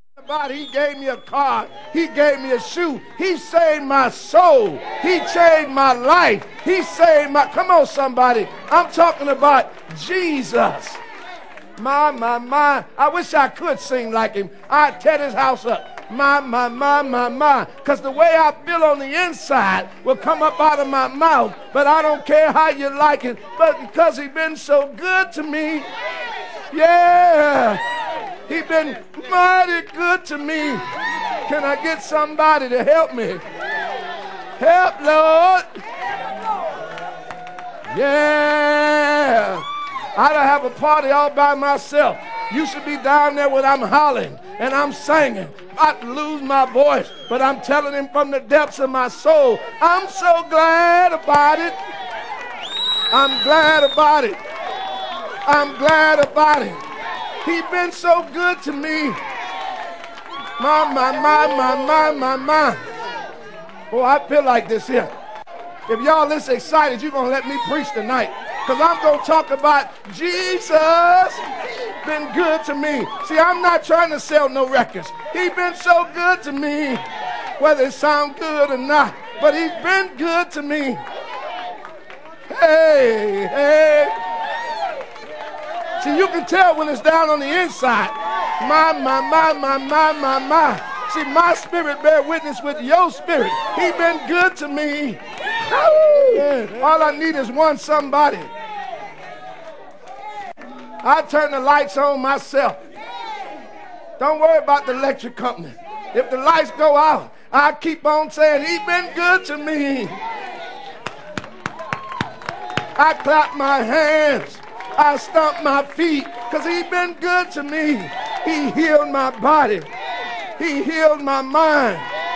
He gave me a car. He gave me a shoe. He saved my soul. He changed my life. He saved my... Come on, somebody. I'm talking about Jesus. My. I wish I could sing like him. I'd tear his house up. My. Because the way I feel on the inside will come up out of my mouth. But I don't care how you like it. But because he's been so good to me. Yeah. He's been mighty good to me. Can I get somebody to help me? Help, Lord. Yeah. I don't have a party all by myself. You should be down there when I'm hollering and I'm singing. I'd lose my voice, but I'm telling him from the depths of my soul, I'm so glad about it. I'm glad about it. I'm glad about it. He's been so good to me. My. Oh, I feel like this here. If y'all this excited, you're going to let me preach tonight. Because I'm going to talk about Jesus been good to me. See, I'm not trying to sell no records. He's been so good to me, whether it sounds good or not. But he's been good to me. Hey. See, you can tell when it's down on the inside. My. See, my spirit bear witness with your spirit. He been good to me. All I need is one somebody. I turn the lights on myself. Don't worry about the electric company. If the lights go out, I keep on saying, he's been good to me. I clap my hands. I stomp my feet because he's been good to me. He healed my body. He healed my mind.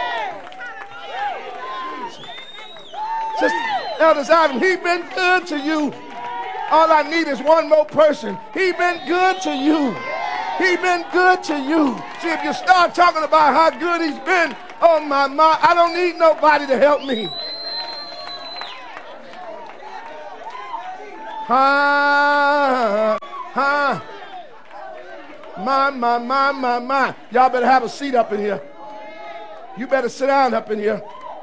Sister Elder Adam, he's been good to you. All I need is one more person. He's been good to you. He's been good to you. See, if you start talking about how good he's been, oh my, I don't need nobody to help me. My. Y'all better have a seat up in here. You better sit down up in here.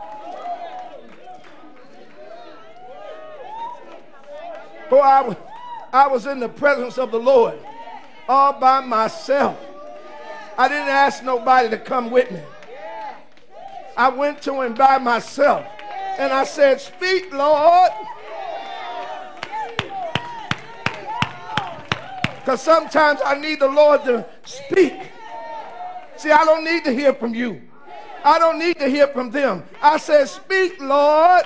Boy, I was in the presence of the Lord all by myself. I didn't ask nobody to come with me. I went to him by myself and I said, speak, Lord. Because sometimes I need the Lord to speak. See, I don't need to hear from you. I don't need to hear from them. I said, speak, Lord.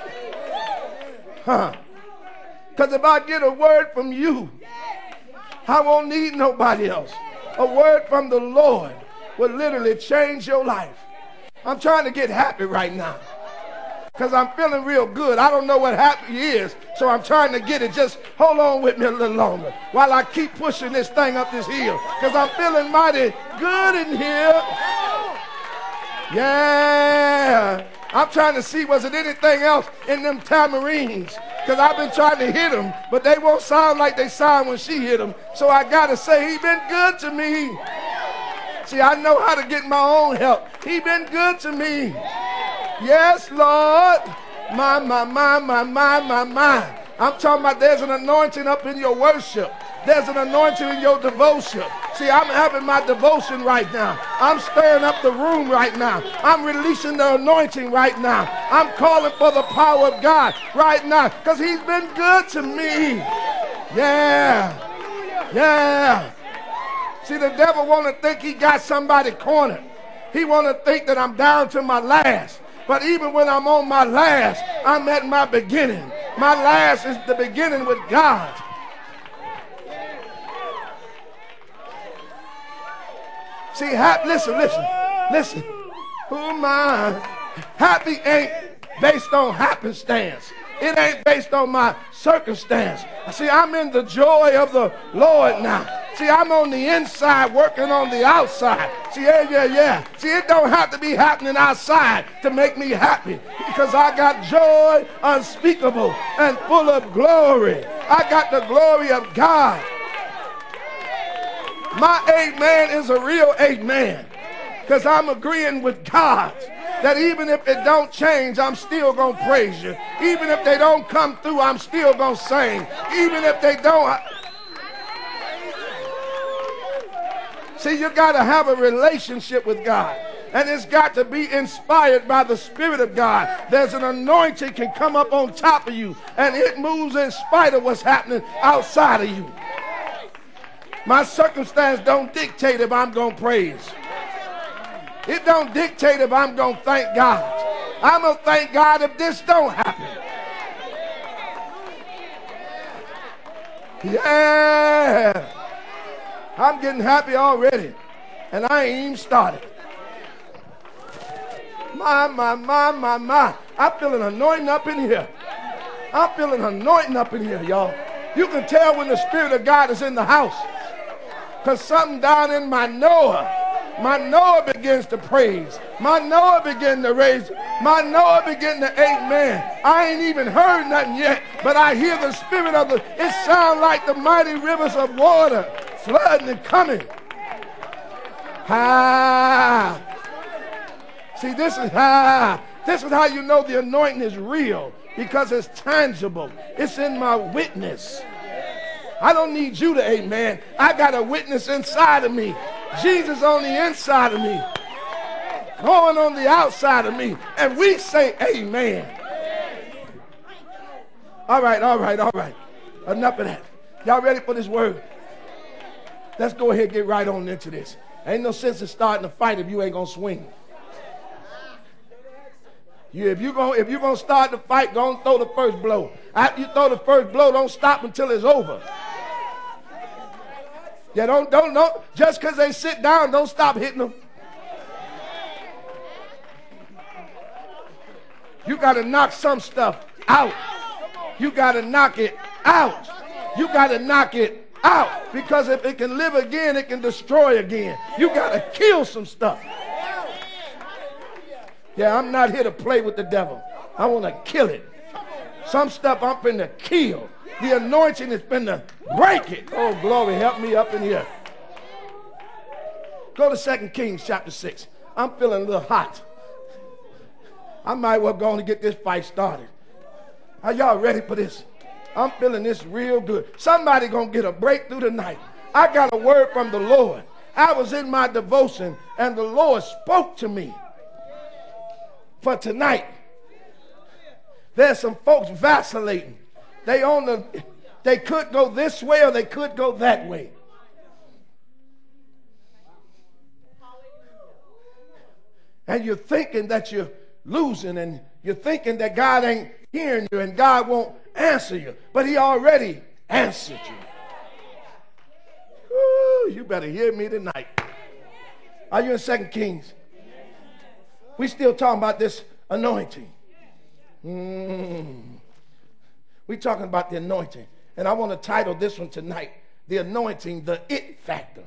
Because if I get a word from you, I won't need nobody else. A word from the Lord will literally change your life. I'm trying to get happy right now. Because I'm feeling real good. I don't know what happy is, so I'm trying to get it. Just hold on with me a little longer while I keep pushing this thing up this hill. Because I'm feeling mighty good in here. Yeah. I'm trying to see, was it anything else in them tamarines? Because I've been trying to hit them, but they won't sound like they sound when she hit them. So I got to say, he's been good to me. See, I know how to get my own help. He's been good to me. Yes, Lord. My. I'm talking about there's an anointing up in your worship. There's an anointing in your devotion. See, I'm having my devotion right now. I'm stirring up the room right now. I'm releasing the anointing right now. I'm calling for the power of God right now because he's been good to me. Yeah. See, the devil want to think he got somebody cornered. He want to think that I'm down to my last. But even when I'm on my last, I'm at my beginning. My last is the beginning with God. See, listen. Who am I? Happy ain't based on happenstance. It ain't based on my circumstance. See, I'm in the joy of the Lord now. See, I'm on the inside working on the outside. See, yeah. See, it don't have to be happening outside to make me happy because I got joy unspeakable and full of glory. I got the glory of God. My amen is a real amen. Because I'm agreeing with God that even if it don't change, I'm still going to praise you. Even if they don't come through, I'm still going to sing. Even if they don't. See, you got to have a relationship with God. And it's got to be inspired by the Spirit of God. There's an anointing can come up on top of you, and it moves in spite of what's happening outside of you. My circumstance don't dictate if I'm going to praise. It don't dictate if I'm going to thank God. I'm going to thank God if this don't happen. Yeah. I'm getting happy already, and I ain't even started. My. I'm feeling anointing up in here. I'm feeling anointing up in here, y'all. You can tell when the Spirit of God is in the house. Because something down in my Noah begins to praise. My Noah begins to raise. My Noah begins to amen. I ain't even heard nothing yet, but I hear the Spirit of it sounds like the mighty rivers of water flooding and coming. Ah. See, this is how you know the anointing is real, because it's tangible. It's in my witness. I don't need you to amen. I got a witness inside of me. Jesus on the inside of me, going on the outside of me, and we say amen. All right. Enough of that. Y'all ready for this word? Let's go ahead and get right on into this. Ain't no sense in starting a fight if you ain't gonna swing. If you're gonna start the fight, go and throw the first blow. After you throw the first blow, don't stop until it's over. Yeah, don't. Just because they sit down, don't stop hitting them. You got to knock some stuff out. You got to knock it out. You got to knock it out. Because if it can live again, it can destroy again. You got to kill some stuff. Yeah, I'm not here to play with the devil. I want to kill it. Some stuff I'm finna kill. The anointing is finna break it. Oh, glory, help me up in here. Go to 2 Kings chapter 6. I'm feeling a little hot. I might well go on to get this fight started. Are y'all ready for this? I'm feeling this real good. Somebody gonna get a breakthrough tonight. I got a word from the Lord. I was in my devotion, and the Lord spoke to me for tonight. There's some folks vacillating. They could go this way or they could go that way. And you're thinking that you're losing, and you're thinking that God ain't hearing you and God won't answer you. But he already answered you. Ooh, you better hear me tonight. Are you in 2 Kings? We still talking about this anointing. We talking about the anointing. And I want to title this one tonight, The Anointing, the It Factor.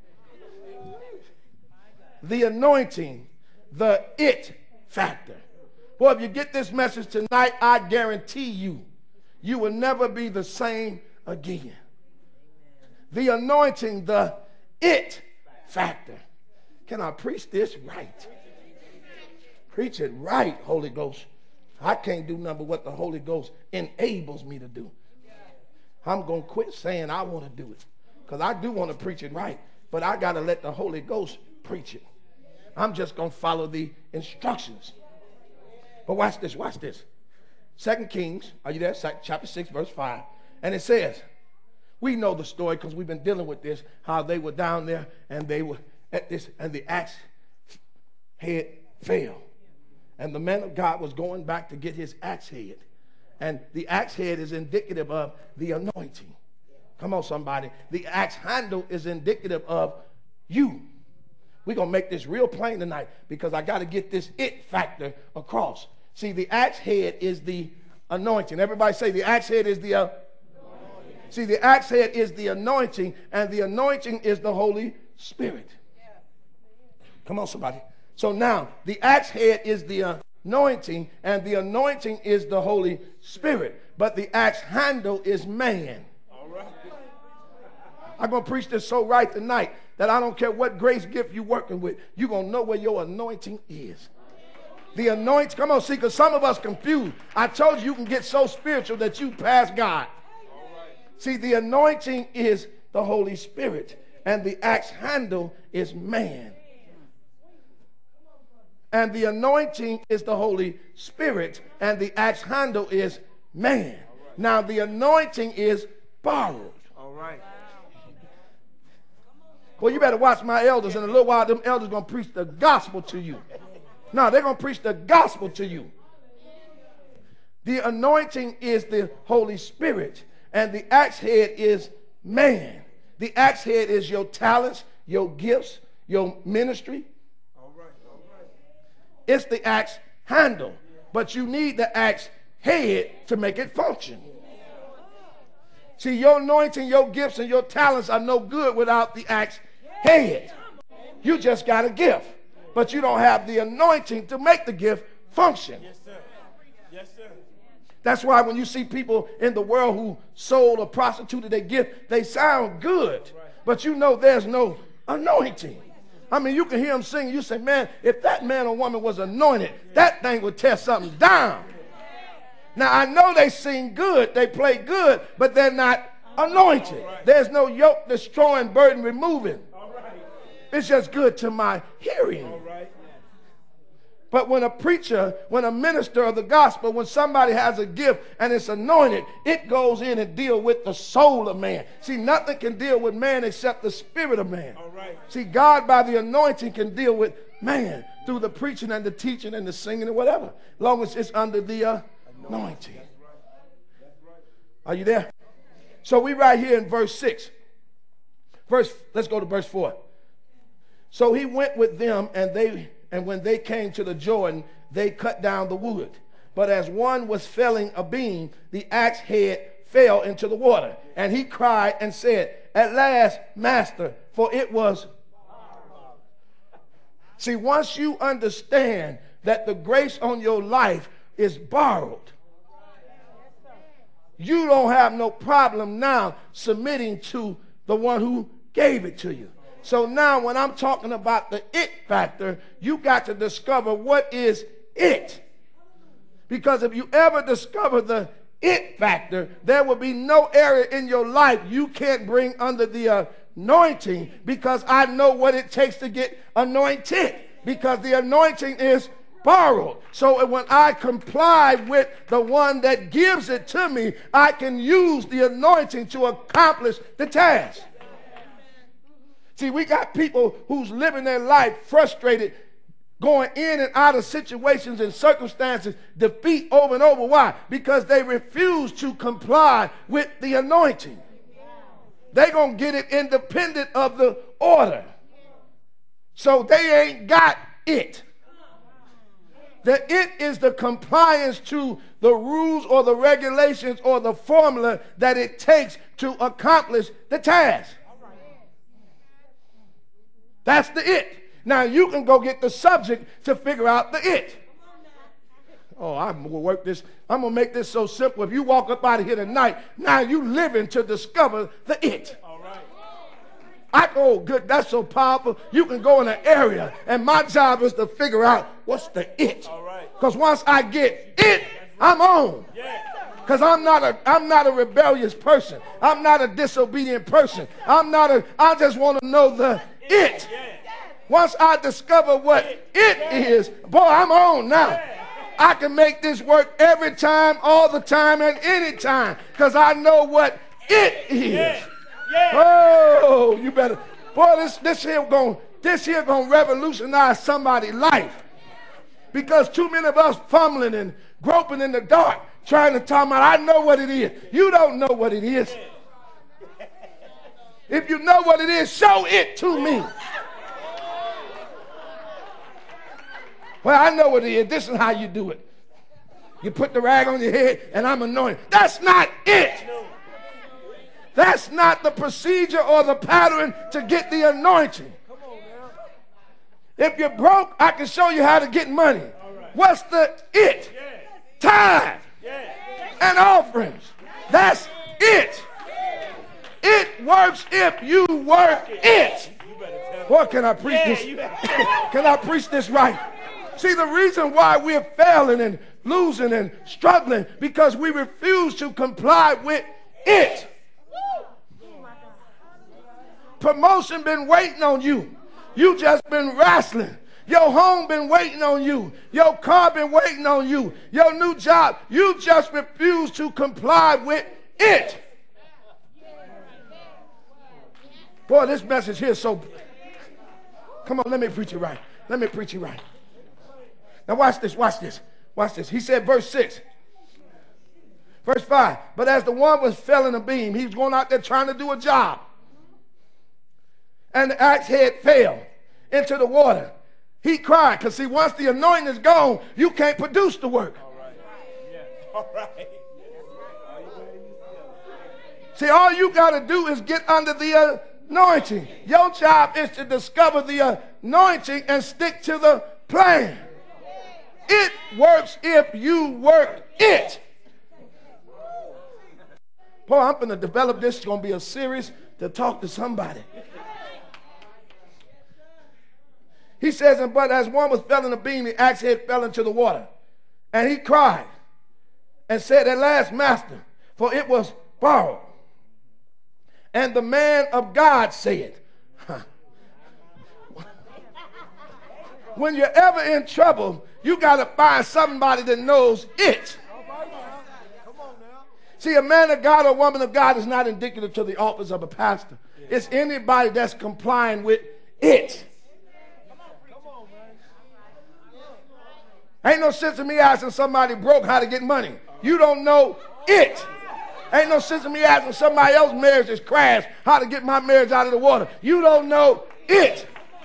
The anointing, the it factor. Boy, if you get this message tonight, I guarantee you will never be the same again. The anointing, the it factor. Can I preach this right? Preach it right, Holy Ghost. I can't do nothing but what the Holy Ghost enables me to do. I'm going to quit saying I want to do it, because I do want to preach it right, but I got to let the Holy Ghost preach it. I'm just going to follow the instructions. But watch this. 2 Kings, are you there? Chapter 6, verse 5. And it says, we know the story because we've been dealing with this, how they were down there and they were at this, and the axe head fell. And the man of God was going back to get his axe head. And the axe head is indicative of the anointing. Come on, somebody. The axe handle is indicative of you. We're going to make this real plain tonight, because I got to get this it factor across. See, the axe head is the anointing. Everybody say the axe head is the anointing. See, the axe head is the anointing, and the anointing is the Holy Spirit. Come on, somebody. So now, the axe head is the anointing, and the anointing is the Holy Spirit. But the axe handle is man. All right. I'm going to preach this so right tonight that I don't care what grace gift you're working with. You're going to know where your anointing is. The anointing, come on, see, because some of us confused. I told you can get so spiritual that you pass God. See, the anointing is the Holy Spirit, and the axe handle is man. And the anointing is the Holy Spirit, and the axe handle is man. Now, the anointing is borrowed. All right. Well, you better watch my elders. In a little while, them elders going to preach the gospel to you. No, they're going to preach the gospel to you. The anointing is the Holy Spirit, and the axe head is man. The axe head is your talents, your gifts, your ministry. All right. It's the axe handle, but you need the axe head to make it function. See, your anointing, your gifts, and your talents are no good without the axe head. You just got a gift, but you don't have the anointing to make the gift function. Yes, sir. Yes, sir. That's why when you see people in the world who sold or prostituted their gift, they sound good, but you know there's no anointing. I mean, you can hear them sing. You say, man, if that man or woman was anointed, that thing would tear something down. Now, I know they sing good, they play good, but they're not anointed. There's no yoke destroying, burden removing. It's just good to my hearing. But when a preacher, when a minister of the gospel, when somebody has a gift and it's anointed, it goes in and deal with the soul of man. See, nothing can deal with man except the spirit of man. See, God by the anointing can deal with man through the preaching and the teaching and the singing and whatever, as long as it's under the anointing. Are you there? So we right here in verse 6. Let's go to verse 4. So he went with them, and when they came to the Jordan, they cut down the wood. But as one was felling a beam, the axe head fell into the water. And he cried and said, at last, master, for it was. See, once you understand that the grace on your life is borrowed, you don't have no problem now submitting to the one who gave it to you. So now when I'm talking about the it factor, you got to discover what is it. Because if you ever discover the it factor, there will be no area in your life you can't bring under the anointing, because I know what it takes to get anointed, because the anointing is borrowed. So when I comply with the one that gives it to me, I can use the anointing to accomplish the task. See, we got people who's living their life frustrated, going in and out of situations and circumstances, defeat over and over. Why? Because they refuse to comply with the anointing. They're going to get it independent of the order. So they ain't got it. The it is the compliance to the rules or the regulations or the formula that it takes to accomplish the task. That's the it. Now you can go get the subject to figure out the it. Oh, I'm going to work this. I'm going to make this so simple. If you walk up out of here tonight, now you living to discover the it. Oh, good. That's so powerful. You can go in an area, and my job is to figure out what's the it. Because once I get it, I'm on. Because I'm not a rebellious person. I'm not a disobedient person. I just want to know the it. Once I discover what it is, boy, I'm on now. I can make this work every time, all the time, and any time, because I know what it is. Oh, you better, boy, this here gonna revolutionize somebody's life, because too many of us fumbling and groping in the dark, trying to talk about, I know what it is. You don't know what it is. If you know what it is, show it to me. Well, I know what it is. This is how you do it. You put the rag on your head and I'm anointed. That's not it. That's not the procedure or the pattern to get the anointing. If you're broke, I can show you how to get money. What's the it? Tithe and offerings. That's it. It works if you work it. What can I preach this? Can I preach this right? See, the reason why we're failing and losing and struggling because we refuse to comply with it. Promotion been waiting on you. You just been wrestling. Your home been waiting on you. Your car been waiting on you. Your new job. You just refuse to comply with it. Boy, this message here is so... Come on, let me preach it right. Let me preach it right. Now watch this, watch this, watch this. He said, verse 6. Verse 5. But as the one was felling a beam, he was going out there trying to do a job. And the axe head fell into the water. He cried, because see, once the anointing is gone, you can't produce the work. All right. Yeah. All right. See, all you got to do is get under the anointing. Your job is to discover the anointing and stick to the plan. It works if you work it. Boy, I'm going to develop this. It's going to be a series to talk to somebody. He says, but as one was felling a beam, the axe head fell into the water. And he cried and said, at last, master, for it was borrowed. And the man of God said, when you're ever in trouble, you got to find somebody that knows it. See, a man of God or woman of God is not indicative to the office of a pastor. It's anybody that's complying with it. Ain't no sense in me asking somebody broke how to get money. You don't know it. Ain't no sense in me asking somebody else's marriage is crashed how to get my marriage out of the water. You don't know it.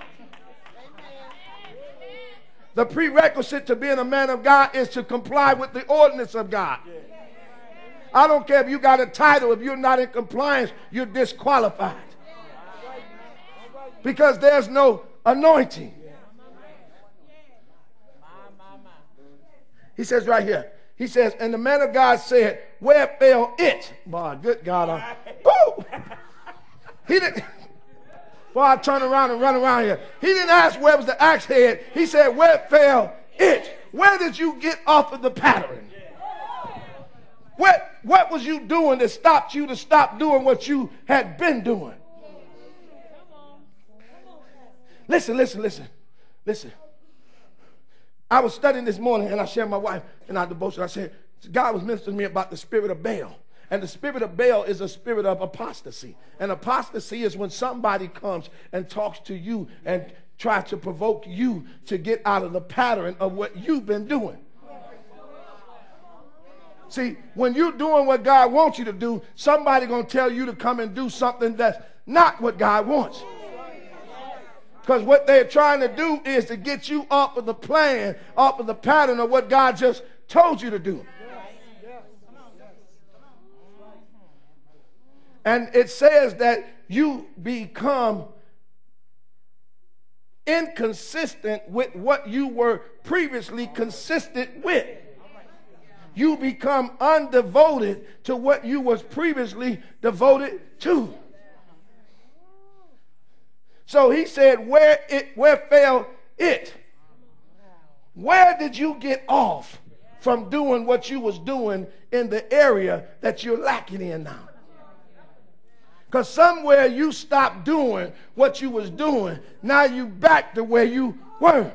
The prerequisite to being a man of God is to comply with the ordinance of God. I don't care if you got a title. If you're not in compliance, you're disqualified. Because there's no anointing. He says right here. He says, and the man of God said, where fell it? Boy, good God. Woo! He didn't. Boy, I turn around and run around here. He didn't ask where was the axe head. He said, where fell it? Where did you get off of the pattern? What was you doing that stopped you to stop doing what you had been doing? Listen. I was studying this morning and I shared my wife in our devotion. I said, God was ministering to me about the spirit of Baal. And the spirit of Baal is a spirit of apostasy. And apostasy is when somebody comes and talks to you and tries to provoke you to get out of the pattern of what you've been doing. See, when you're doing what God wants you to do, somebody's going to tell you to come and do something that's not what God wants. Because what they're trying to do is to get you off of the plan, off of the pattern of what God just told you to do. And it says that you become inconsistent with what you were previously consistent with. You become undevoted to what you was previously devoted to. So he said, where fell it? Where did you get off from doing what you was doing in the area that you're lacking in now? Because somewhere you stopped doing what you was doing. Now you back to where you were.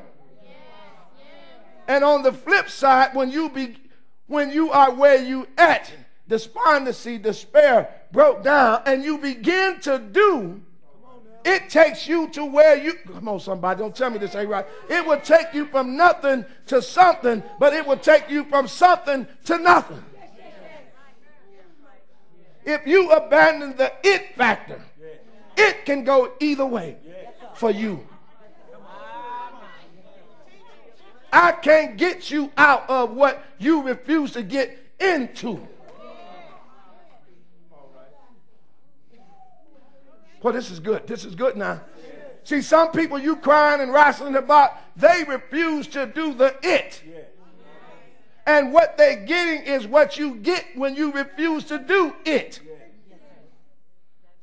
And on the flip side, when you are where you at, despondency, despair broke down, and you begin to do, it takes you to where you, come on somebody, don't tell me this ain't right. It will take you from nothing to something, but it will take you from something to nothing. If you abandon the it factor, it can go either way for you. I can't get you out of what you refuse to get into. Well, this is good. This is good now. See, some people you crying and wrestling about, they refuse to do the it. And what they're getting is what you get when you refuse to do it.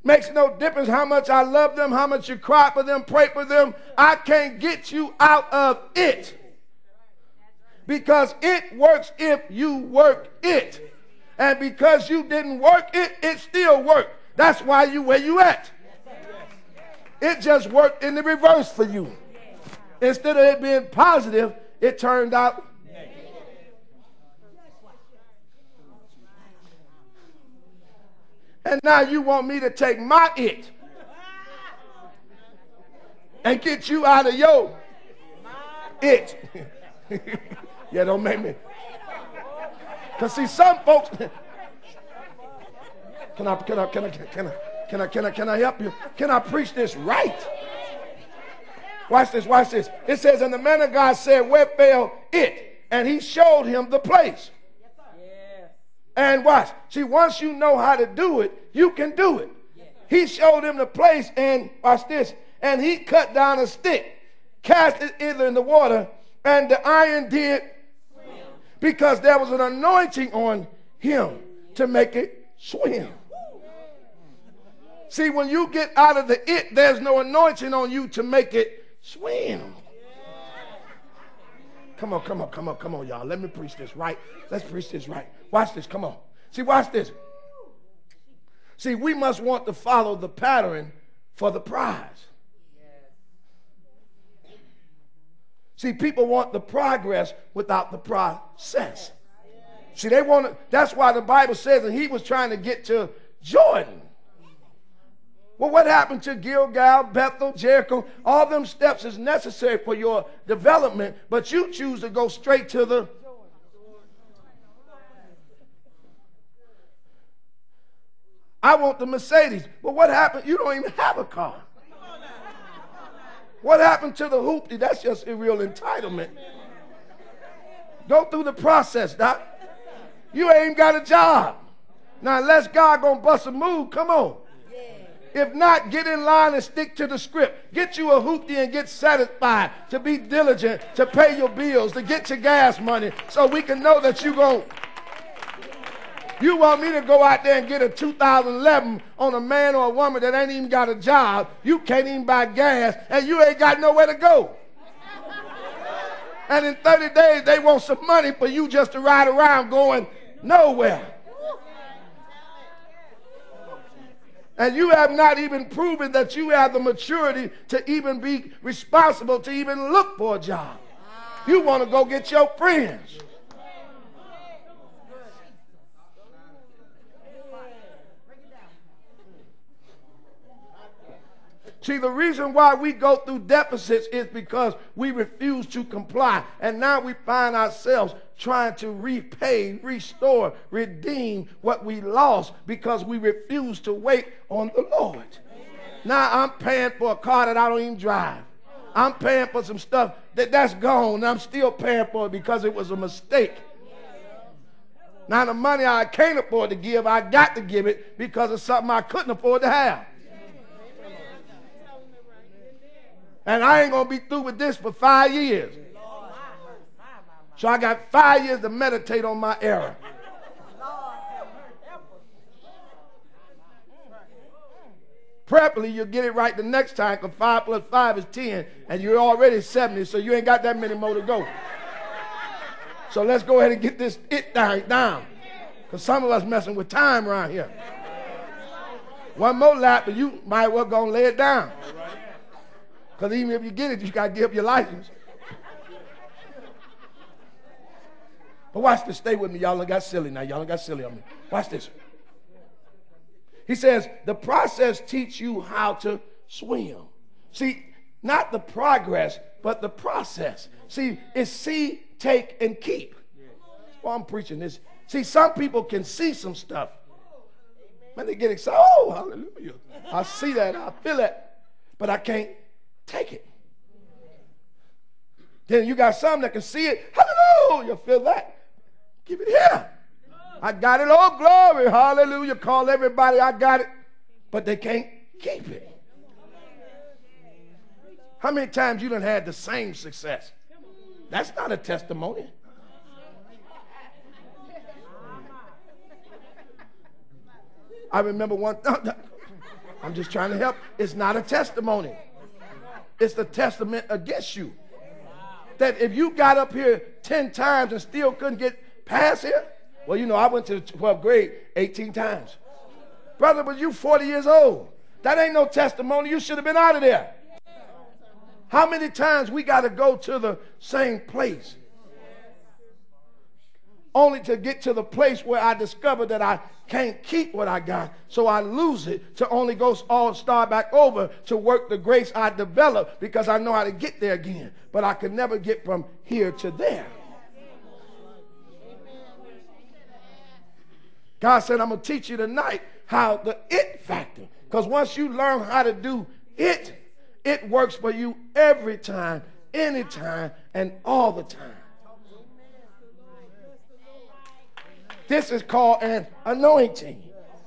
Makes no difference how much I love them, how much you cry for them, pray for them. I can't get you out of it. Because it works if you work it. And because you didn't work it, it still worked. That's why you where you at. It just worked in the reverse for you. Instead of it being positive, it turned out negative. And now you want me to take my it and get you out of your it. Yeah, don't make me. Because see, some folks. Can I help you? Can I preach this right? Watch this, watch this. It says, and the man of God said, where fell it? And he showed him the place. And watch. See, once you know how to do it, you can do it. He showed him the place, and watch this. And he cut down a stick, cast it either in the water, and the iron did, because there was an anointing on him to make it swim. See, when you get out of the it, there's no anointing on you to make it swim. Come on, y'all. Let me preach this right. Let's preach this right. Watch this. Come on. See, watch this. See, we must want to follow the pattern for the prize. See, people want the progress without the process. See, they want to, that's why the Bible says that he was trying to get to Jordan. Well, what happened to Gilgal, Bethel, Jericho? All them steps is necessary for your development, but you choose to go straight to the. I want the Mercedes. But what happened? You don't even have a car. What happened to the hoopty? That's just a real entitlement. Go through the process, Doc. You ain't got a job. Now, unless God gonna bust a move, come on. If not, get in line and stick to the script. Get you a hoopty and get satisfied, to be diligent, to pay your bills, to get your gas money, so we can know that you gon'. You want me to go out there and get a 2011 on a man or a woman that ain't even got a job, you can't even buy gas, and you ain't got nowhere to go. And in 30 days, they want some money for you just to ride around going nowhere. And you have not even proven that you have the maturity to even be responsible to even look for a job. You want to go get your friends. See, the reason why we go through deficits is because we refuse to comply. And now we find ourselves trying to repay, restore, redeem what we lost because we refuse to wait on the Lord. Now I'm paying for a car that I don't even drive. I'm paying for some stuff that's gone, and I'm still paying for it because it was a mistake. Now the money I can't afford to give, I got to give it because of something I couldn't afford to have. And I ain't going to be through with this for 5 years. So I got 5 years to meditate on my error. Preferably, you'll get it right the next time, because 5 plus 5 is 10, and you're already 70, so you ain't got that many more to go. So let's go ahead and get this it down, because some of us messing with time around here. One more lap, and you might well go and lay it down. Because even if you get it, you got to give up your license. But watch this. Stay with me. Y'all done got silly now. Y'all done got silly on me. Watch this. He says, the process teach you how to swim. See, not the progress, but the process. See, it's see, take, and keep. Well, I'm preaching this. See, some people can see some stuff. Man, they get excited. Oh, hallelujah. I see that. I feel that. But I can't take it. Then you got some that can see it. Hallelujah. Feel that. Give it here. I got it. Oh, glory. Hallelujah. Call everybody. I got it. But they can't keep it. How many times you done had the same success? That's not a testimony. I remember one. I'm just trying to help. It's not a testimony. It's the testament against you. That if you got up here 10 times and still couldn't get past here, well, you know, I went to the 12th grade 18 times. Brother, but you 40 years old. That ain't no testimony. You should have been out of there. How many times we got to go to the same place only to get to the place where I discover that I can't keep what I got, so I lose it to only go all start back over to work the grace I developed because I know how to get there again. But I could never get from here to there. God said, I'm going to teach you tonight how the it factor, because once you learn how to do it, it works for you every time, anytime, and all the time. This is called an anointing.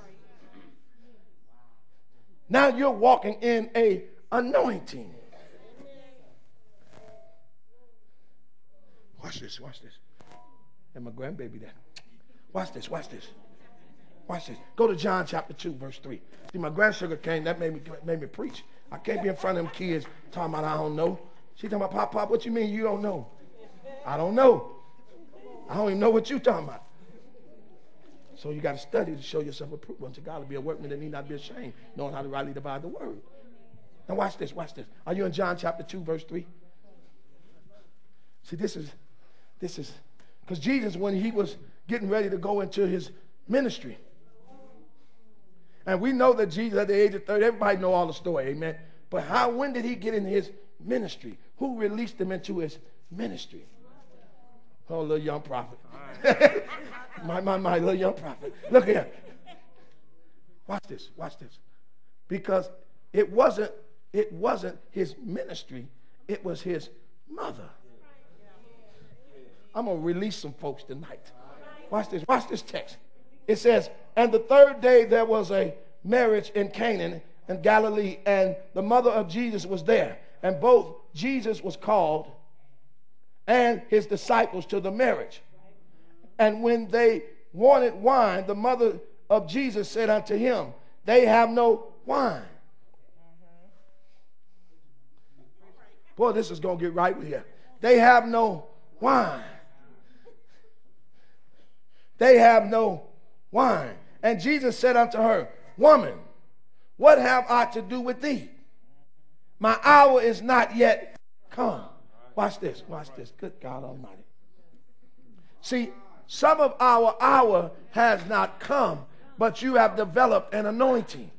Now you're walking in a anointing. Watch this, watch this. And my grandbaby there. Watch this, watch this. Watch this. Go to John chapter 2, verse 3. See, my grandsugar came, that made me preach. I can't be in front of them kids talking about I don't know. She talking about, Pop, what you mean you don't know? I don't know. I don't even know what you talking about. So you got to study to show yourself approved unto God, to be a workman that need not be ashamed, knowing how to rightly divide the word. Now watch this, watch this. Are you in John chapter 2, verse 3? See, this is, because Jesus, when he was getting ready to go into his ministry, and we know that Jesus at the age of 30, everybody know all the story, amen. But when did he get in his ministry? Who released him into his ministry? Oh, little young prophet. my little young prophet. Look here. Watch this, watch this. Because it wasn't his ministry, it was his mother. I'm going to release some folks tonight. Watch this text. It says, and the third day there was a marriage in Canaan in Galilee, and the mother of Jesus was there. And both Jesus was called and his disciples to the marriage. And when they wanted wine, the mother of Jesus said unto him, they have no wine. Boy, this is going to get right with here. They have no wine. They have no wine. And Jesus said unto her, woman, what have I to do with thee? My hour is not yet come. Watch this, watch this. Good God Almighty. See, some of our hour has not come, but you have developed an anointing.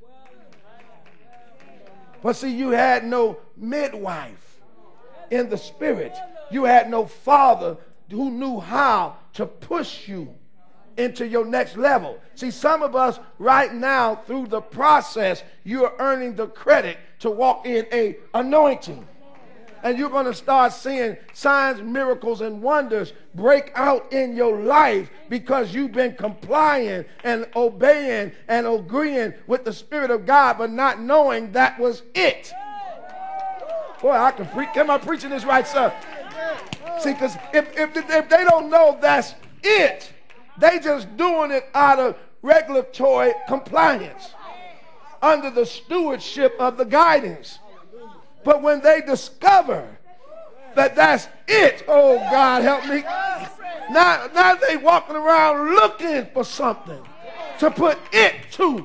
But see, you had no midwife in the spirit. You had no father who knew how to push you into your next level. See, some of us right now, through the process, you're earning the credit to walk in a anointing. And you're going to start seeing signs, miracles, and wonders break out in your life because you've been complying and obeying and agreeing with the Spirit of God, but not knowing that was it. Boy, I can preach. Am I preaching this right, sir? See, because if they don't know that's it, they just doing it out of regulatory compliance under the stewardship of the guidance. But when they discover that that's it, oh God help me, now they walking around looking for something to put it to.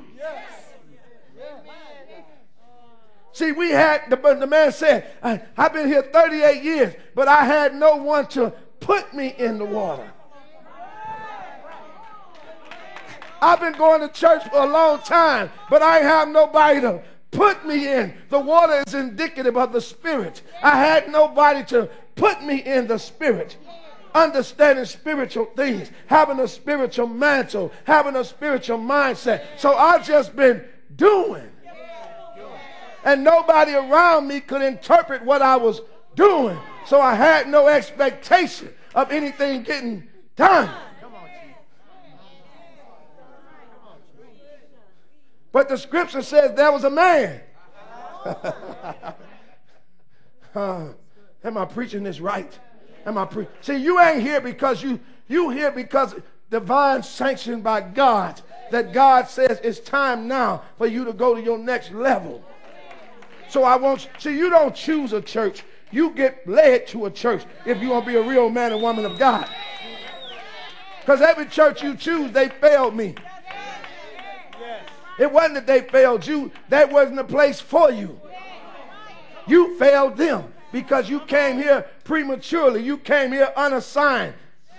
See, we had, the man said, I've been here 38 years, but I had no one to put me in the water. I've been going to church for a long time, but I ain't have nobody to put me in. The water is indicative of the Spirit. I had nobody to put me in the Spirit. Understanding spiritual things, having a spiritual mantle, having a spiritual mindset. So I've just been doing. And nobody around me could interpret what I was doing. So I had no expectation of anything getting done. But the scripture says there was a man. Am I preaching this right? See, you ain't here because you here because divine sanction by God that God says it's time now for you to go to your next level. So I want you, see, you don't choose a church. You get led to a church if you want to be a real man and woman of God. Because every church you choose, they failed me. It wasn't that they failed you. That wasn't the place for you. You failed them because you came here prematurely. You came here unassigned.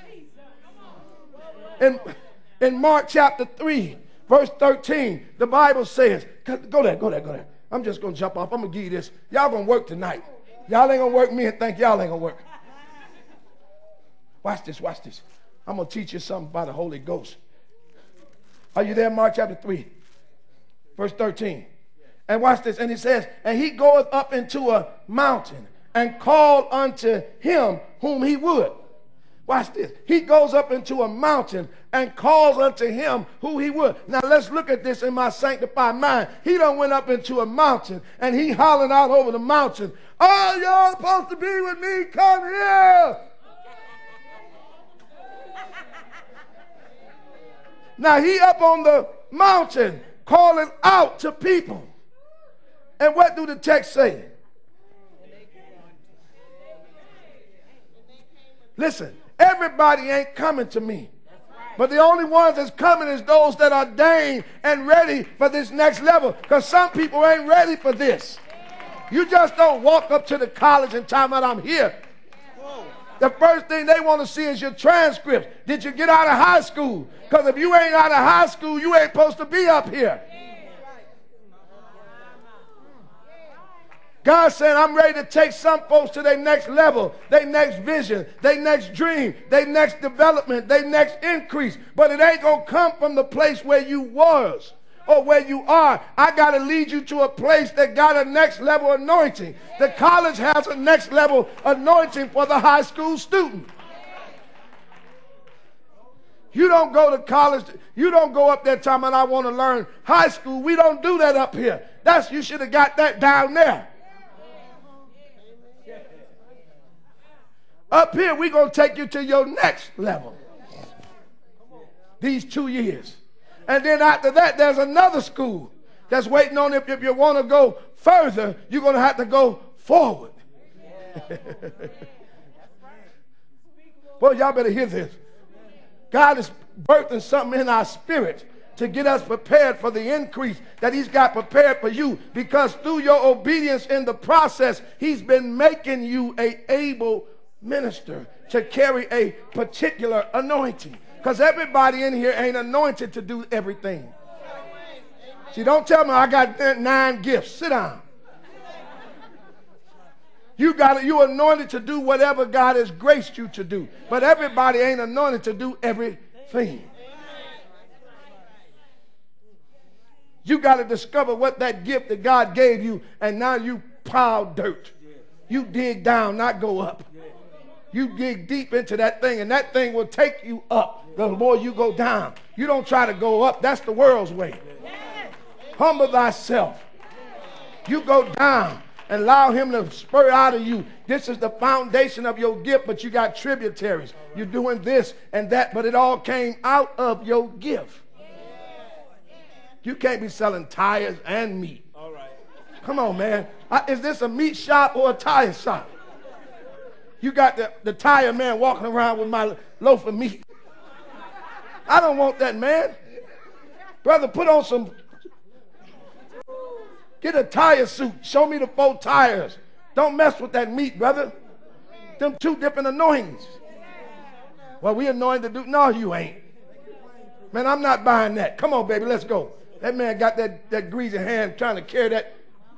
In Mark chapter 3, verse 13, the Bible says, go there. I'm just going to jump off. I'm going to give you this. Y'all going to work tonight. Y'all ain't going to work me and think y'all ain't going to work. Watch this. I'm going to teach you something by the Holy Ghost. Are you there? Mark chapter 3, verse 13. And watch this. And he says, and he goeth up into a mountain and called unto him whom he would. Watch this. He goes up into a mountain and calls unto him who he would. Now let's look at this in my sanctified mind. He done went up into a mountain and he hollering out over the mountain, oh, y'all supposed to be with me, come here. Now he up on the mountain calling out to people. And what do the text say? Listen, everybody ain't coming to me. But the only ones that's coming is those that are ordained and ready for this next level. Because some people ain't ready for this. You just don't walk up to the college and tell them I'm here. The first thing they want to see is your transcripts. Did you get out of high school? Because if you ain't out of high school, you ain't supposed to be up here. God said, I'm ready to take some folks to their next level, their next vision, their next dream, their next development, their next increase. But it ain't going to come from the place where you was or where you are. I got to lead you to a place that got a next level anointing. The college has a next level anointing for the high school student. You don't go to college. You don't go up there talking about I want to learn high school. We don't do that up here. You should have got that down there. Up here, we're going to take you to your next level. These 2 years. And then after that, there's another school that's waiting on if you want to go further, you're going to have to go forward. Boy, y'all better hear this. God is birthing something in our spirit to get us prepared for the increase that he's got prepared for you. Because through your obedience in the process, he's been making you an able minister to carry a particular anointing. Because everybody in here ain't anointed to do everything. See, don't tell me I got 9 gifts. Sit down. You anointed to do whatever God has graced you to do. But everybody ain't anointed to do everything. You got to discover what that gift that God gave you, and now you pile dirt. You dig down, not go up. You dig deep into that thing, and that thing will take you up the more you go down. You don't try to go up. That's the world's way. Humble thyself. You go down and allow him to spur out of you. This is the foundation of your gift, but you got tributaries. You're doing this and that, but it all came out of your gift. You can't be selling tires and meat. All right. Come on, man. Is this a meat shop or a tire shop? You got the tire man walking around with my loaf of meat. I don't want that, man. Brother, put on some. Get a tire suit. Show me the 4 tires. Don't mess with that meat, brother. Them 2 different anointings. Well, we anointed to do. No, you ain't. Man, I'm not buying that. Come on, baby, let's go. That man got that greasy hand trying to carry that.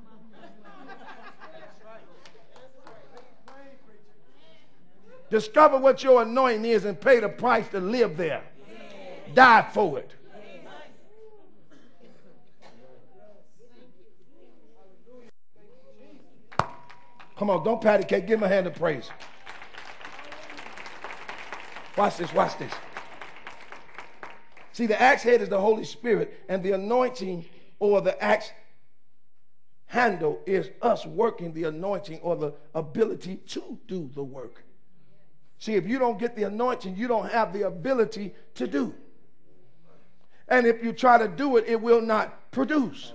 Discover what your anointing is and pay the price to live there. Die for it. Come on, don't pat the cake. Give him a hand of praise. Watch this, watch this. See, the axe head is the Holy Spirit, and the anointing or the axe handle is us working the anointing or the ability to do the work. See, if you don't get the anointing, you don't have the ability to do. And if you try to do it, it will not produce.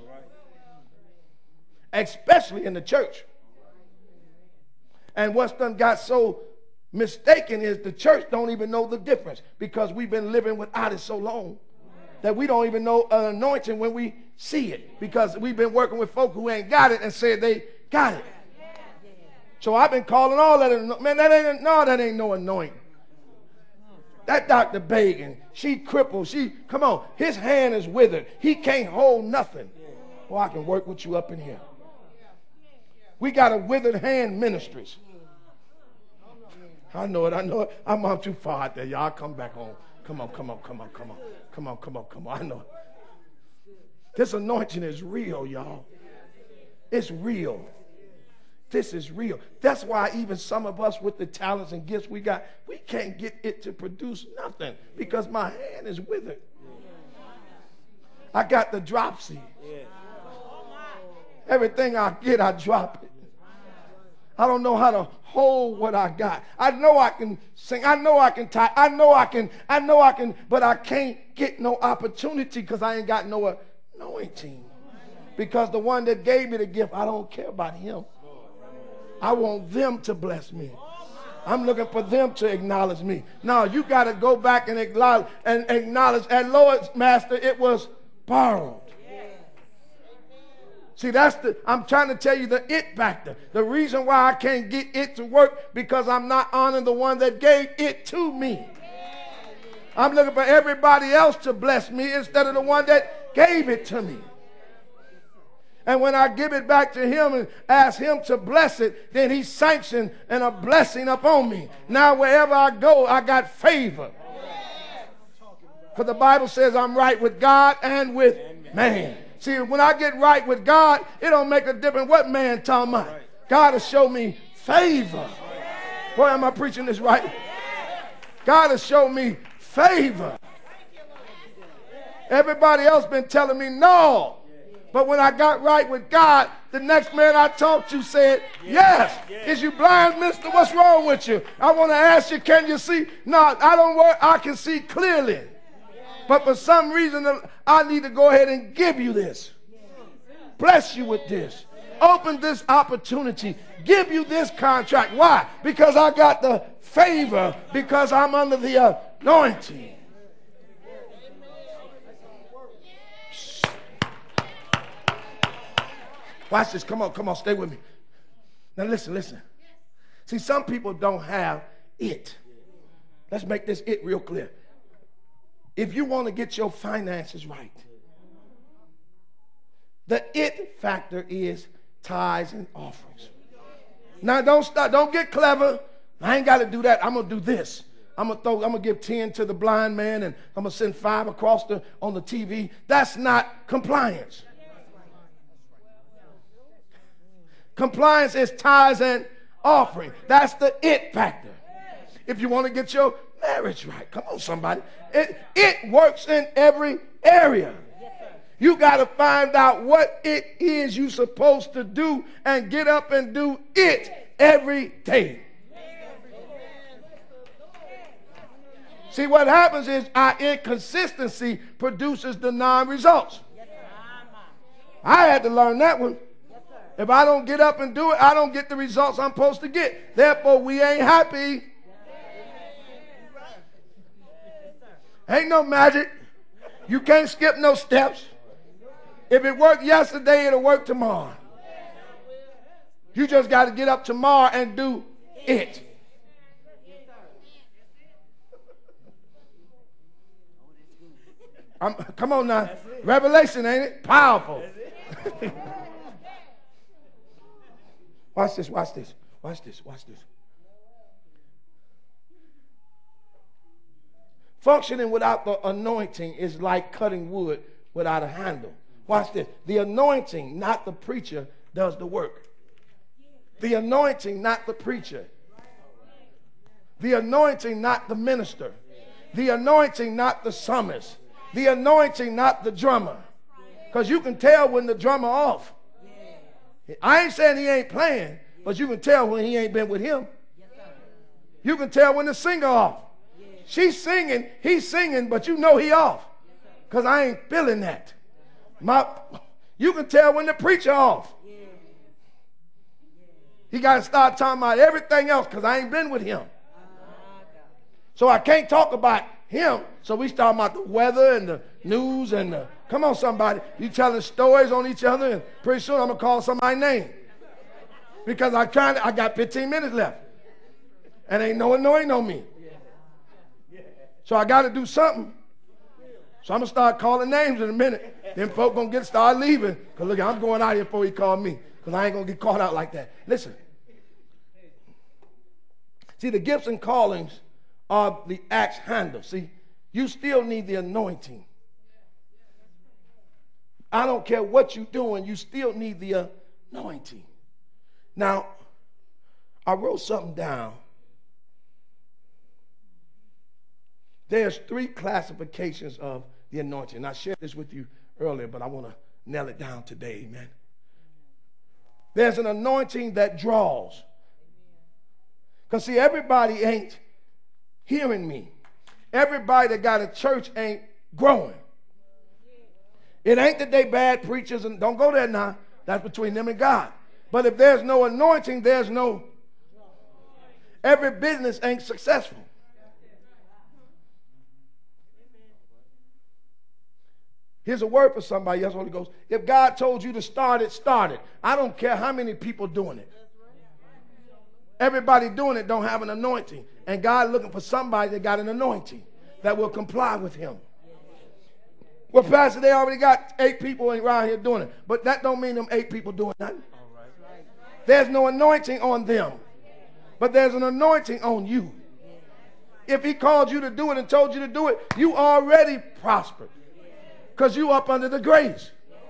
Especially in the church. And what's done got so mistaken is the church don't even know the difference, because we've been living without it so long that we don't even know an anointing when we see it, because we've been working with folk who ain't got it and said they got it. So I've been calling all that, man, that ain't no anointing. That Dr. Bagan, she crippled. Come on, his hand is withered. He can't hold nothing. Well, I can work with you up in here. We got a withered hand ministries. I know it. I'm too far out there, y'all. Come back home. Come on. I know it. This anointing is real, y'all. It's real. This is real. That's why even some of us with the talents and gifts we got, we can't get it to produce nothing, because my hand is withered. I got the dropsy. Everything I get, I drop it. I don't know how to hold what I got. I know I can sing. I know I can type. I know I can, but I can't get no opportunity because I ain't got no anointing. Because the one that gave me the gift, I don't care about him. I want them to bless me. I'm looking for them to acknowledge me. No, you got to go back and acknowledge. And Lord, Master, it was borrowed. See, I'm trying to tell you the it factor. The reason why I can't get it to work, because I'm not honoring the one that gave it to me. I'm looking for everybody else to bless me instead of the one that gave it to me. And when I give it back to him and ask him to bless it, then he sanctioned and a blessing upon me. Now wherever I go, I got favor. For the Bible says I'm right with God and with man. See, when I get right with God, it don't make a difference what man talking about. God will show me favor. Boy, am I preaching this right? God will show me favor. Everybody else been telling me no. But when I got right with God, the next man I talked to said, yes. Is you blind, mister? What's wrong with you? I want to ask you, can you see? No, I don't work. I can see clearly. But for some reason, I need to go ahead and give you this. Bless you with this. Open this opportunity. Give you this contract. Why? Because I got the favor. Because I'm under the anointing. Watch this. Come on. Stay with me. Now listen. See, some people don't have it. Let's make this it real clear. If you want to get your finances right, the it factor is tithes and offerings. Now don't get clever. I ain't got to do that. I'm gonna do this. I'm gonna give 10 to the blind man, and I'm gonna send 5 across on the TV. That's not compliance. Compliance is tithes and offering. That's the it factor. If you want to get your marriage right, come on, somebody. It works in every area. You got to find out what it is you're supposed to do and get up and do it every day. See, what happens is our inconsistency produces the non-results. I had to learn that one. If I don't get up and do it, I don't get the results I'm supposed to get. Therefore, we ain't happy. Ain't no magic. You can't skip no steps. If it worked yesterday, it'll work tomorrow. You just got to get up tomorrow and do it. Come on now. Revelation, ain't it? Powerful. Watch this. Functioning without the anointing is like cutting wood without a handle. Watch this. The anointing, not the preacher, does the work. The anointing, not the preacher. The anointing, not the minister. The anointing, not the psalmist. The anointing, not the drummer. Because you can tell when the drummer off. I ain't saying he ain't playing, but you can tell when he ain't been with him. You can tell when the singer off. She's singing, he's singing, but you know he off. because I ain't feeling that. You can tell when the preacher off. He got to start talking about everything else because I ain't been with him. So I can't talk about him. So we start about the weather and the news and the, come on somebody. You telling stories on each other and pretty soon I'm going to call somebody's name. Because I got 15 minutes left. And ain't no one know me. So I got to do something. So I'm going to start calling names in a minute. Then folk going to start leaving. Because look, I'm going out here before he called me. Because I ain't going to get caught out like that. Listen. See, the gifts and callings are the axe handle. See, you still need the anointing. I don't care what you're doing. You still need the anointing. Now, I wrote something down. There's 3 classifications of the anointing. I shared this with you earlier, but I want to nail it down today, amen. There's an anointing that draws. Because, see, everybody ain't hearing me. Everybody that got a church ain't growing. It ain't that they bad preachers, and don't go there now. That's between them and God. But if there's no anointing, there's no... Every business ain't successful. Here's a word for somebody else, Holy Ghost. If God told you to start it, start it. I don't care how many people doing it. Everybody doing it don't have an anointing. And God looking for somebody that got an anointing that will comply with him. Well, Pastor, they already got 8 people around here doing it. But that don't mean them 8 people doing nothing. There's no anointing on them. But there's an anointing on you. If he called you to do it and told you to do it, you already prospered. Because you up under the grace.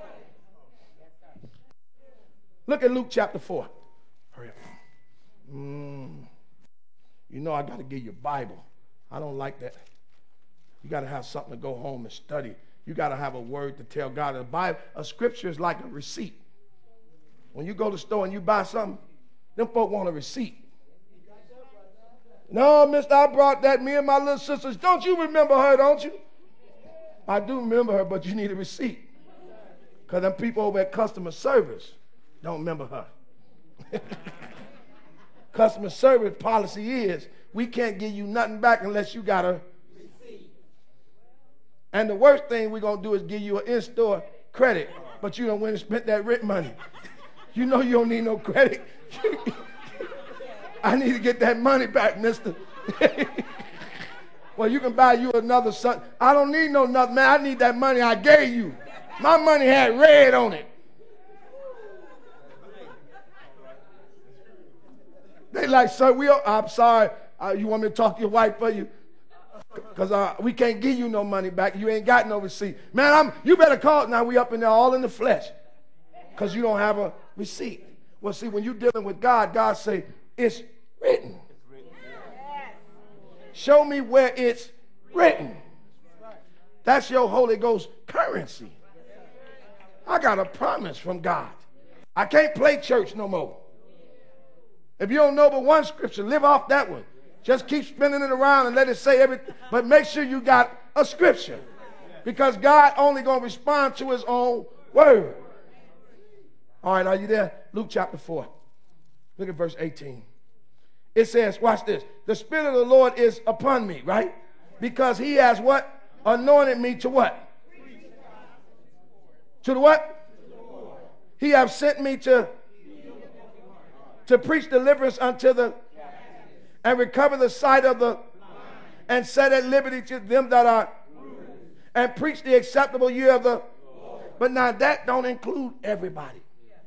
Look at Luke chapter 4. Hurry up. You know I got to give you a Bible. I don't like that. You got to have something to go home and study. You got to have a word to tell God. A scripture is like a receipt. When you go to the store and you buy something, them folk want a receipt. No, mister, I brought that. Me and my little sisters. Don't you remember her, don't you? I do remember her, but you need a receipt. Because them people over at customer service don't remember her. Customer service policy is we can't give you nothing back unless you got a receipt. And the worst thing we're going to do is give you an in-store credit, but you don't went and spent that rent money. You know you don't need no credit. I need to get that money back, mister. Well, you can buy you another son. I don't need no nothing, man. I need that money I gave you. My money had red on it. They like, sir, I'm sorry. You want me to talk to your wife for you? Because we can't give you no money back. You ain't got no receipt. Man, you better call. Now we up in there all in the flesh because you don't have a receipt. Well, see, when you're dealing with God, God say, it's written. Show me where it's written. That's your Holy Ghost currency. I got a promise from God. I can't play church no more. If you don't know but one scripture, live off that one. Just keep spinning it around and let it say everything. But make sure you got a scripture. Because God only going to respond to his own word. All right, are you there? Luke chapter 4. Look at verse 18. It says, watch this. The Spirit of the Lord is upon me, right? Because he has what? Anointed me to what? To the what? He has sent me to preach deliverance unto the and recover the sight of the and set at liberty to them that are and preach the acceptable year of the. But now that don't include everybody.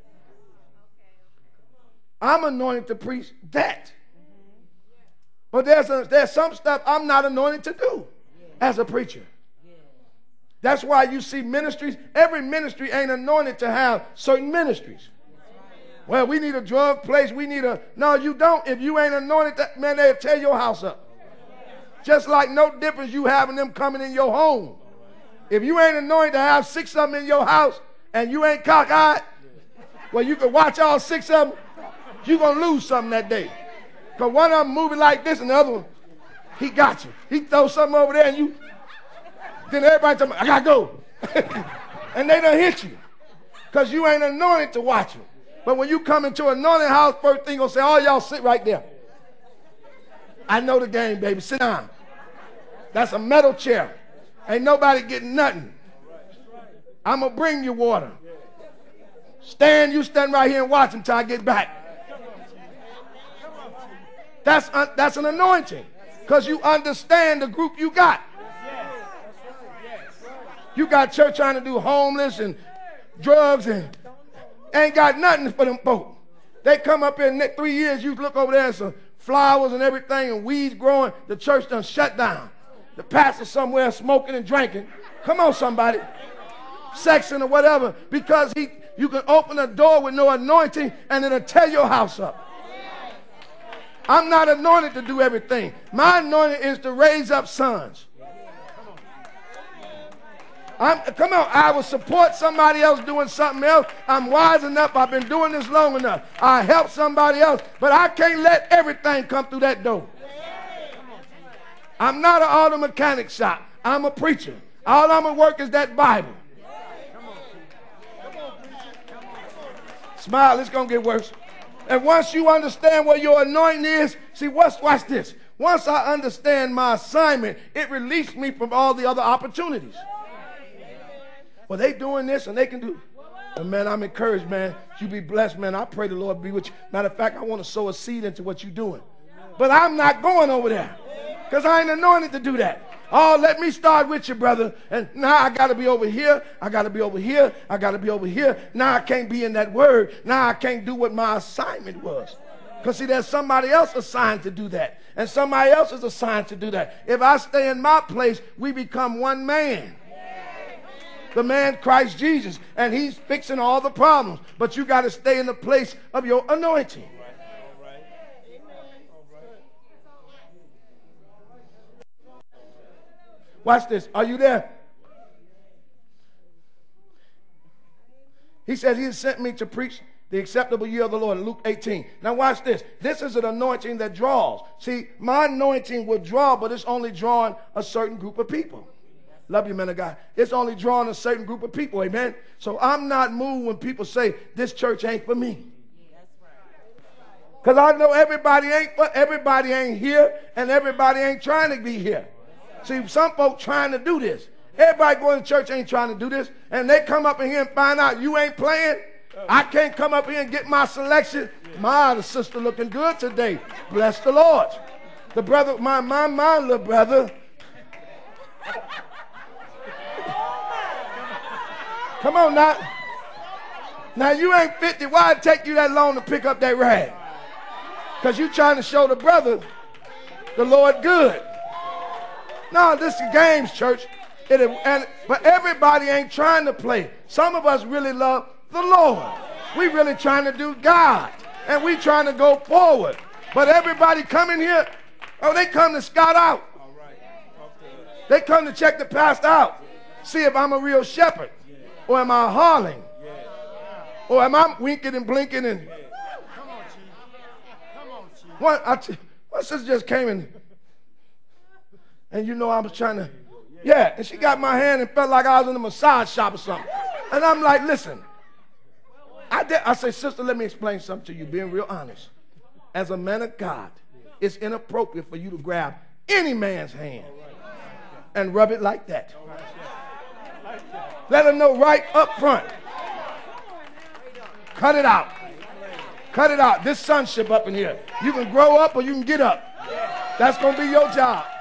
I'm anointed to preach that. But there's some stuff I'm not anointed to do as a preacher. That's why you see ministries. Every ministry ain't anointed to have certain ministries. Well, we need a drug place. We need a... No, you don't. If you ain't anointed, man, they'll tear your house up. Just like no difference you having them coming in your home. If you ain't anointed to have 6 of them in your house and you ain't cockeyed, well, you can watch all 6 of them, you're going to lose something that day. Because one of them moving like this and the other one, he got you. He throws something over there and you... Then everybody tell me, I got to go. And they done hit you because you ain't anointed to watch them. But when you come into an anointed house, first thing going to say, oh, y'all sit right there. I know the game, baby. Sit down. That's a metal chair. Ain't nobody getting nothing. I'm going to bring you water. You stand right here and watch until I get back. That's an anointing because you understand the group you got. You got church trying to do homeless and drugs and ain't got nothing for them folk. They come up here in the next 3 years, you look over there and some flowers and everything and weeds growing. The church done shut down. The pastor somewhere smoking and drinking. Come on, somebody. Sexing or whatever, because you can open a door with no anointing and it'll tear your house up. I'm not anointed to do everything. My anointing is to raise up sons. Come on, I will support somebody else doing something else. I'm wise enough. I've been doing this long enough. I help somebody else, but I can't let everything come through that door. I'm not an auto mechanic shop. I'm a preacher. All I'm going to work is that Bible. Smile, it's going to get worse. And once you understand what your anointing is, see, watch this. Once I understand my assignment, it released me from all the other opportunities. Well, they doing this and they can do. And man, I'm encouraged, man. You be blessed, man. I pray the Lord be with you. Matter of fact, I want to sow a seed into what you're doing. But I'm not going over there because I ain't anointed to do that. Oh, let me start with you, brother. And now I got to be over here. I got to be over here. I got to be over here. Now I can't be in that word. Now I can't do what my assignment was. Because see, there's somebody else assigned to do that. And somebody else is assigned to do that. If I stay in my place, we become one man. The man Christ Jesus. And he's fixing all the problems. But you got to stay in the place of your anointing. Watch this. Are you there? He says he has sent me to preach the acceptable year of the Lord in Luke 18. Now watch this. This is an anointing that draws. See, my anointing will draw, but it's only drawing a certain group of people. Love you, man of God. It's only drawing a certain group of people. Amen. So I'm not moved when people say this church ain't for me. Because I know everybody ain't here and everybody ain't trying to be here. See, some folk trying to do this. Everybody going to church ain't trying to do this. And they come up in here and find out you ain't playing. I can't come up here and get my selection. The sister looking good today. Bless the Lord. The brother, my little brother. Come on now. Now you ain't 50. Why it take you that long to pick up that rag? Because you trying to show the brother the Lord good. No, this is games, church. But everybody ain't trying to play. Some of us really love the Lord. We really trying to do God. And we trying to go forward. But everybody coming here, they come to scout out. They come to check the pastor out. See if I'm a real shepherd. Or am I hauling? Or am I winking and blinking? And one sister just came in. And you know I was trying to, and she got my hand and felt like I was in a massage shop or something. And I'm like, listen, I say, sister, let me explain something to you, being real honest. As a man of God, it's inappropriate for you to grab any man's hand and rub it like that. Let them know right up front. Cut it out. Cut it out. This sonship up in here. You can grow up or you can get up. That's going to be your job.